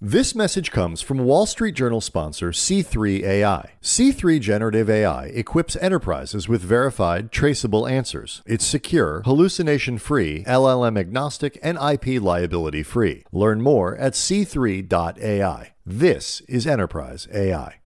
This message comes from Wall Street Journal sponsor C3 AI. C3 Generative AI equips enterprises with verified, traceable answers. It's secure, hallucination-free, LLM-agnostic, and IP liability-free. Learn more at c3.ai. This is Enterprise AI.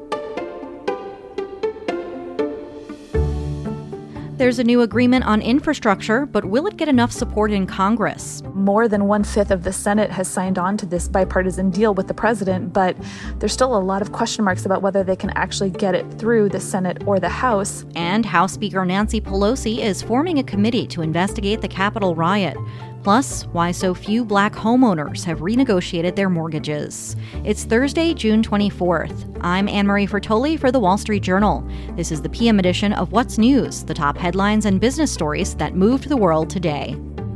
There's a new agreement on infrastructure, but will it get enough support in Congress? More than 1/5 of the Senate has signed on to this bipartisan deal with the president, but there's still a lot of question marks about whether they can actually get it through the Senate or the House. And House Speaker Nancy Pelosi is forming a committee to investigate the Capitol riot. Plus, why so few black homeowners have renegotiated their mortgages. It's Thursday, June 24th. I'm Anne-Marie Fertoli for The Wall Street Journal. This is the PM edition of What's News, the top headlines and business stories that moved the world today.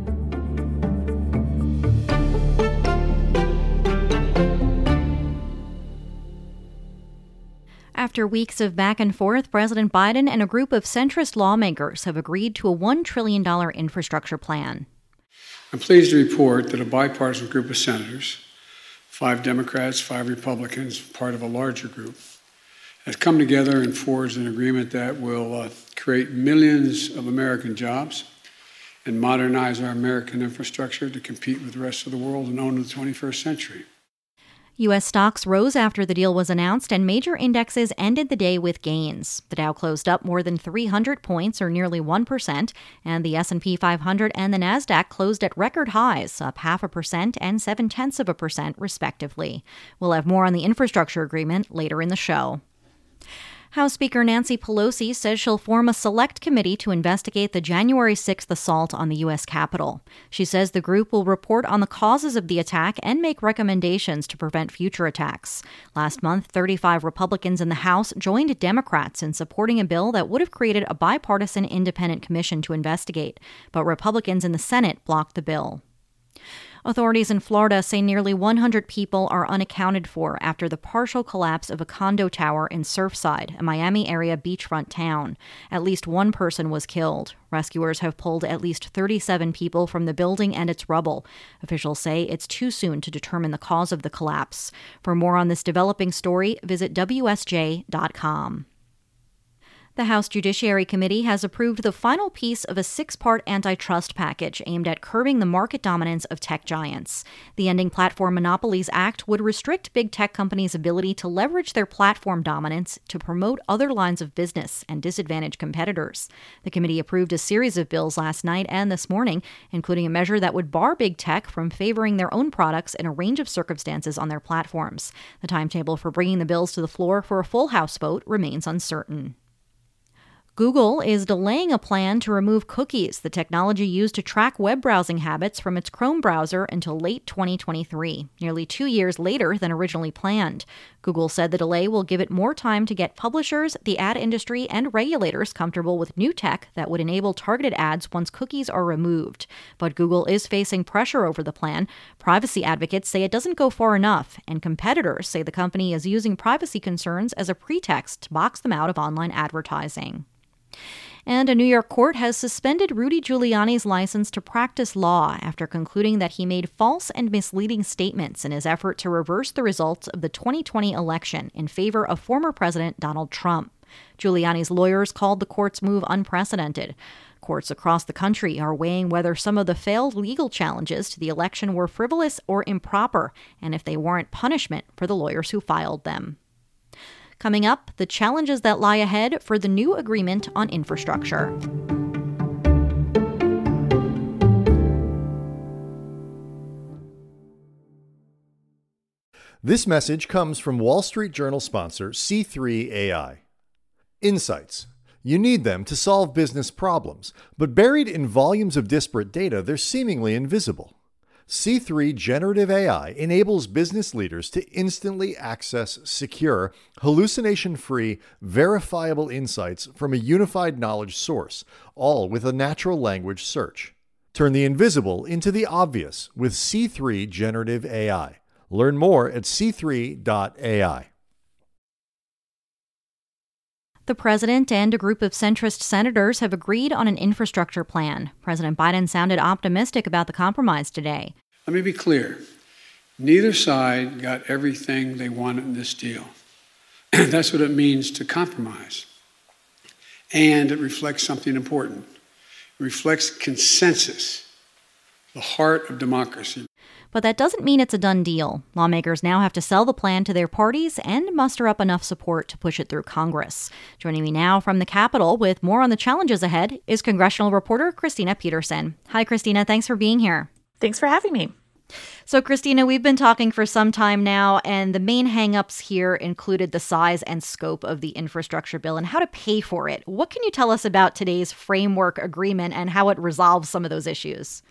After weeks of back and forth, President Biden and a group of centrist lawmakers have agreed to a $1 trillion infrastructure plan. I'm pleased to report that a bipartisan group of senators, 5 Democrats, 5 Republicans, part of a larger group, has come together and forged an agreement that will create millions of American jobs and modernize our American infrastructure to compete with the rest of the world and own the 21st century. U.S. stocks rose after the deal was announced, and major indexes ended the day with gains. The Dow closed up more than 300 points, or nearly 1%, and the S&P 500 and the Nasdaq closed at record highs, up 0.5% and 0.7%, respectively. We'll have more on the infrastructure agreement later in the show. House Speaker Nancy Pelosi says she'll form a select committee to investigate the January 6th assault on the U.S. Capitol. She says the group will report on the causes of the attack and make recommendations to prevent future attacks. Last month, 35 Republicans in the House joined Democrats in supporting a bill that would have created a bipartisan independent commission to investigate, but Republicans in the Senate blocked the bill. Authorities in Florida say nearly 100 people are unaccounted for after the partial collapse of a condo tower in Surfside, a Miami area beachfront town. At least one person was killed. Rescuers have pulled at least 37 people from the building and its rubble. Officials say it's too soon to determine the cause of the collapse. For more on this developing story, visit WSJ.com. The House Judiciary Committee has approved the final piece of a 6-part antitrust package aimed at curbing the market dominance of tech giants. The Ending Platform Monopolies Act would restrict big tech companies' ability to leverage their platform dominance to promote other lines of business and disadvantage competitors. The committee approved a series of bills last night and this morning, including a measure that would bar big tech from favoring their own products in a range of circumstances on their platforms. The timetable for bringing the bills to the floor for a full House vote remains uncertain. Google is delaying a plan to remove cookies, the technology used to track web browsing habits, from its Chrome browser until late 2023, nearly 2 years later than originally planned. Google said the delay will give it more time to get publishers, the ad industry, and regulators comfortable with new tech that would enable targeted ads once cookies are removed. But Google is facing pressure over the plan. Privacy advocates say it doesn't go far enough, and competitors say the company is using privacy concerns as a pretext to box them out of online advertising. And a New York court has suspended Rudy Giuliani's license to practice law after concluding that he made false and misleading statements in his effort to reverse the results of the 2020 election in favor of former President Donald Trump. Giuliani's lawyers called the court's move unprecedented. Courts across the country are weighing whether some of the failed legal challenges to the election were frivolous or improper, and if they warrant punishment for the lawyers who filed them. Coming up, the challenges that lie ahead for the new agreement on infrastructure. This message comes from Wall Street Journal sponsor C3 AI. Insights. You need them to solve business problems, but buried in volumes of disparate data, they're seemingly invisible. C3 Generative AI enables business leaders to instantly access secure, hallucination-free, verifiable insights from a unified knowledge source, all with a natural language search. Turn the invisible into the obvious with C3 Generative AI. Learn more at c3.ai. The president and a group of centrist senators have agreed on an infrastructure plan. President Biden sounded optimistic about the compromise today. Let me be clear. Neither side got everything they wanted in this deal. That's what it means to compromise. And it reflects something important. It reflects consensus, the heart of democracy. But that doesn't mean it's a done deal. Lawmakers now have to sell the plan to their parties and muster up enough support to push it through Congress. Joining me now from the Capitol with more on the challenges ahead is congressional reporter Christina Peterson. Hi, Christina. Thanks for being here. Thanks for having me. So, Christina, we've been talking for some time now, and the main hangups here included the size and scope of the infrastructure bill and how to pay for it. What can you tell us about today's framework agreement and how it resolves some of those issues?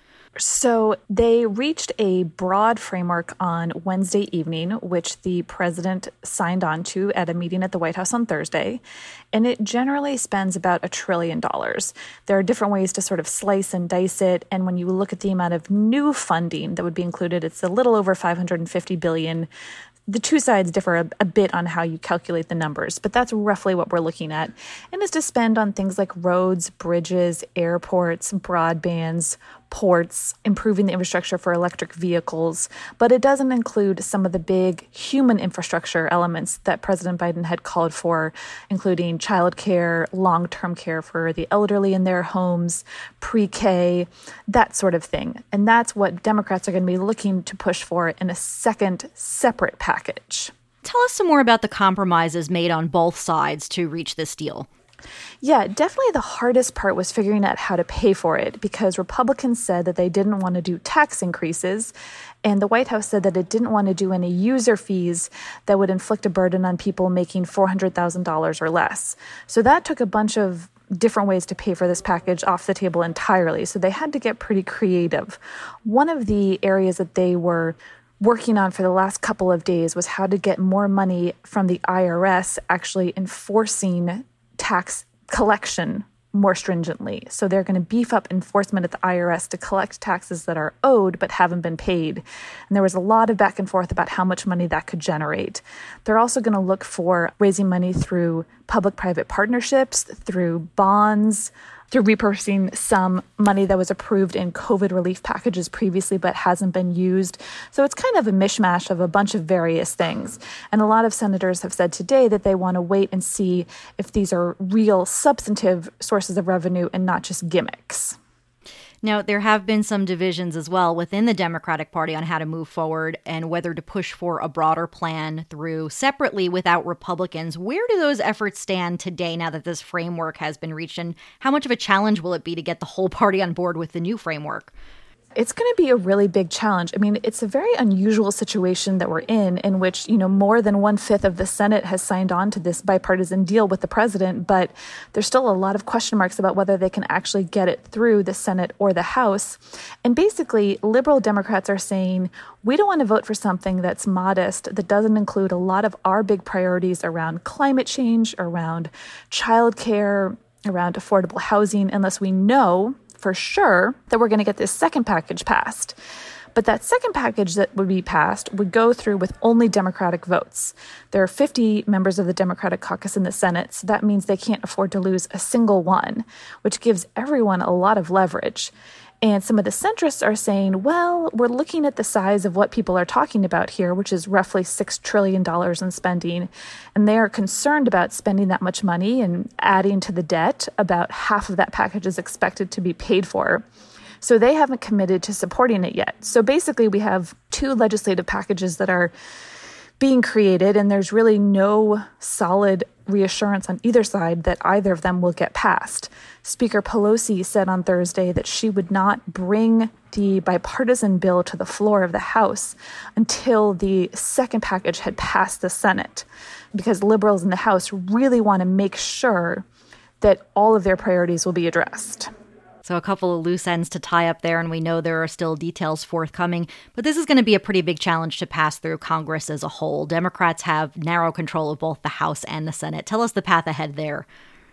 So they reached a broad framework on Wednesday evening, which the president signed on to at a meeting at the White House on Thursday. And it generally spends about $1 trillion. There are different ways to sort of slice and dice it. And when you look at the amount of new funding that would be included, it's a little over $550 billion. The two sides differ a bit on how you calculate the numbers, but that's roughly what we're looking at. And it's to spend on things like roads, bridges, airports, broadbands, ports, improving the infrastructure for electric vehicles. But it doesn't include some of the big human infrastructure elements that President Biden had called for, including childcare, long-term care for the elderly in their homes, pre-K, that sort of thing. And that's what Democrats are going to be looking to push for in a second separate package. Tell us some more about the compromises made on both sides to reach this deal. Yeah, definitely the hardest part was figuring out how to pay for it because Republicans said that they didn't want to do tax increases, and the White House said that it didn't want to do any user fees that would inflict a burden on people making $400,000 or less. So that took a bunch of different ways to pay for this package off the table entirely. So they had to get pretty creative. One of the areas that they were working on for the last couple of days was how to get more money from the IRS actually enforcing tax collection more stringently. So they're going to beef up enforcement at the IRS to collect taxes that are owed but haven't been paid. And there was a lot of back and forth about how much money that could generate. They're also going to look for raising money through public-private partnerships, through bonds, through repurposing some money that was approved in COVID relief packages previously but hasn't been used. So it's kind of a mishmash of a bunch of various things. And a lot of senators have said today that they want to wait and see if these are real substantive sources of revenue and not just gimmicks. Now, there have been some divisions as well within the Democratic Party on how to move forward and whether to push for a broader plan through separately without Republicans. Where do those efforts stand today now that this framework has been reached? And how much of a challenge will it be to get the whole party on board with the new framework? It's going to be a really big challenge. I mean, it's a very unusual situation that we're in which, more than 1/5 of the Senate has signed on to this bipartisan deal with the president, but there's still a lot of question marks about whether they can actually get it through the Senate or the House. And basically, liberal Democrats are saying, we don't want to vote for something that's modest, that doesn't include a lot of our big priorities around climate change, around childcare, around affordable housing, unless we know for sure that we're going to get this second package passed. But that second package that would be passed would go through with only Democratic votes. There are 50 members of the Democratic caucus in the Senate, so that means they can't afford to lose a single one, which gives everyone a lot of leverage. And some of the centrists are saying, well, we're looking at the size of what people are talking about here, which is roughly $6 trillion in spending. And they are concerned about spending that much money and adding to the debt. About half of that package is expected to be paid for. So they haven't committed to supporting it yet. So basically, we have two legislative packages that are being created, and there's really no solid reassurance on either side that either of them will get passed. Speaker Pelosi said on Thursday that she would not bring the bipartisan bill to the floor of the House until the second package had passed the Senate, because liberals in the House really want to make sure that all of their priorities will be addressed. So a couple of loose ends to tie up there, and we know there are still details forthcoming. But this is going to be a pretty big challenge to pass through Congress as a whole. Democrats have narrow control of both the House and the Senate. Tell us the path ahead there.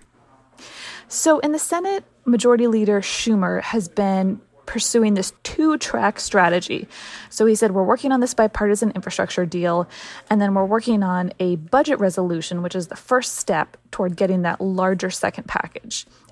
So in the Senate, Majority Leader Schumer has been pursuing this two-track strategy. So he said, we're working on this bipartisan infrastructure deal, and then we're working on a budget resolution, which is the first step toward getting that larger second package.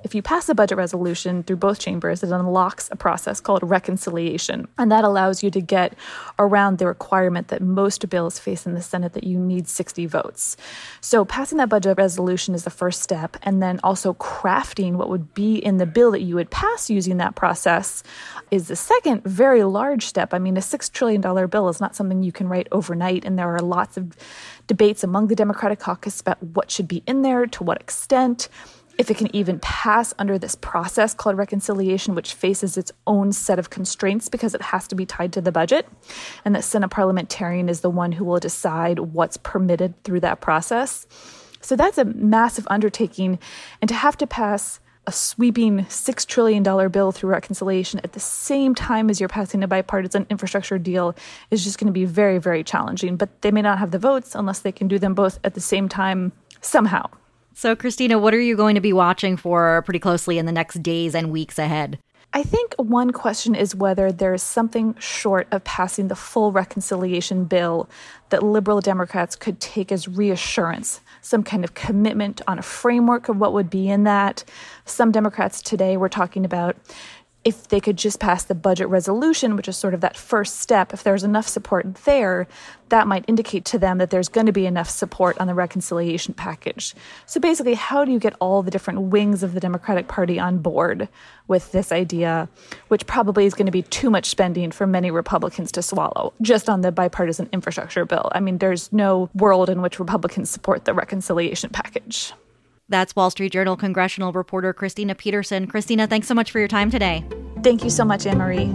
if you pass a budget resolution through both chambers, it unlocks a process called reconciliation. And that allows you to get around the requirement that most bills face in the Senate that you need 60 votes. So passing that budget resolution is the first step. And then also crafting what would be in the bill that you would pass using that process is the second very large step. I mean, a $6 trillion bill is not something you can write overnight. And there are lots of debates among the Democratic caucus about what should be in there, to what extent, if it can even pass under this process called reconciliation, which faces its own set of constraints because it has to be tied to the budget. And the Senate parliamentarian is the one who will decide what's permitted through that process. So that's a massive undertaking. And to have to pass a sweeping $6 trillion bill through reconciliation at the same time as you're passing a bipartisan infrastructure deal is just going to be very, very challenging. But they may not have the votes unless they can do them both at the same time somehow. So, Christina, what are you going to be watching for pretty closely in the next days and weeks ahead? I think one question is whether there is something short of passing the full reconciliation bill that liberal Democrats could take as reassurance, some kind of commitment on a framework of what would be in that. Some Democrats today were talking about if they could just pass the budget resolution, which is sort of that first step, if there's enough support there, that might indicate to them that there's going to be enough support on the reconciliation package. So basically, how do you get all the different wings of the Democratic Party on board with this idea, which probably is going to be too much spending for many Republicans to swallow, just on the bipartisan infrastructure bill? I mean, there's no world in which Republicans support the reconciliation package. That's Wall Street Journal congressional reporter Christina Peterson. Christina, thanks so much for your time today. Thank you so much, Anne-Marie.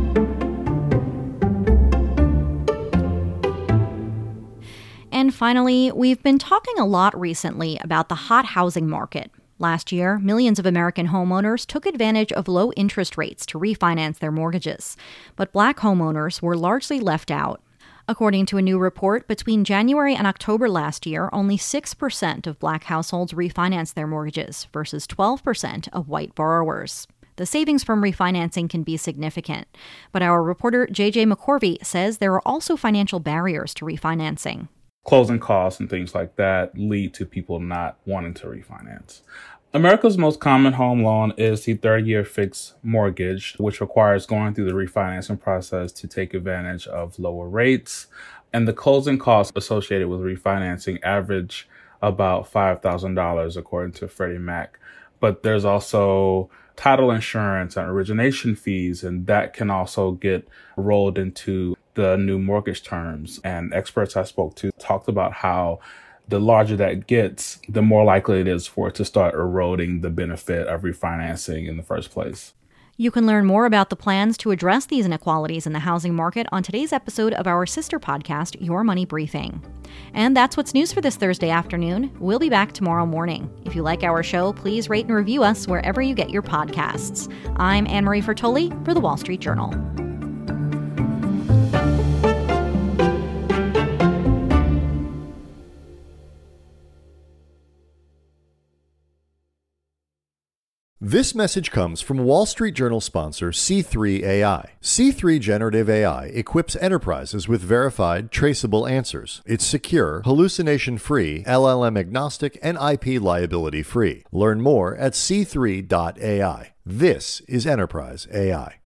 And finally, we've been talking a lot recently about the hot housing market. Last year, millions of American homeowners took advantage of low interest rates to refinance their mortgages. But Black homeowners were largely left out. According to a new report, between January and October last year, only 6% of Black households refinanced their mortgages versus 12% of white borrowers. The savings from refinancing can be significant, but our reporter JJ McCorvey says there are also financial barriers to refinancing. Closing costs and things like that lead to people not wanting to refinance. America's most common home loan is the 30-year fixed mortgage, which requires going through the refinancing process to take advantage of lower rates. And the closing costs associated with refinancing average about $5,000, according to Freddie Mac. But there's also title insurance and origination fees, and that can also get rolled into the new mortgage terms. And experts I spoke to talked about how the larger that gets, the more likely it is for it to start eroding the benefit of refinancing in the first place. You can learn more about the plans to address these inequalities in the housing market on today's episode of our sister podcast, Your Money Briefing. And that's what's news for this Thursday afternoon. We'll be back tomorrow morning. If you like our show, please rate and review us wherever you get your podcasts. I'm Anne-Marie Fertoli for The Wall Street Journal. This message comes from Wall Street Journal sponsor C3 AI. C3 Generative AI equips enterprises with verified, traceable answers. It's secure, hallucination-free, LLM-agnostic, and IP liability-free. Learn more at c3.ai. This is Enterprise AI.